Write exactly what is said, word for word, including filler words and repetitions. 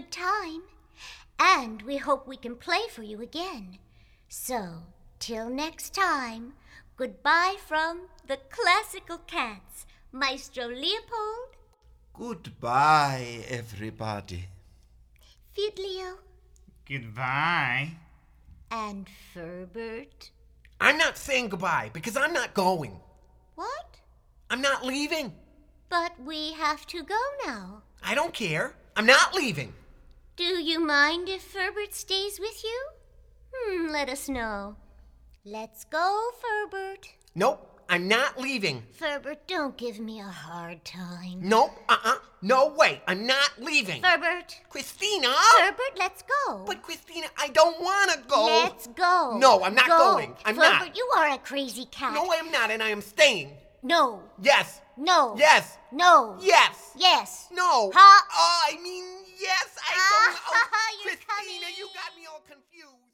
good time. And we hope we can play for you again. So, till next time, goodbye from the Classical Cats. Maestro Leopold. Goodbye, everybody. Fiddlio. Goodbye. And Ferbert. I'm not saying goodbye because I'm not going. What? I'm not leaving. But we have to go now. I don't care. I'm not leaving. Do you mind if Ferbert stays with you? Hmm, let us know. Let's go, Ferbert. Nope, I'm not leaving. Ferbert, don't give me a hard time. Nope, uh-uh, no way. I'm not leaving. Ferbert. Christina! Ferbert, let's go. But Christina, I don't want to go. Let's go. No, I'm not go. going. I'm Ferbert, not. you are a crazy cat. No, I am not, and I am staying. No. Yes. No. Yes. No. Yes. Yes. No. Huh? Oh, I mean, yes, I don't know. You're Christina, coming. you got me all confused.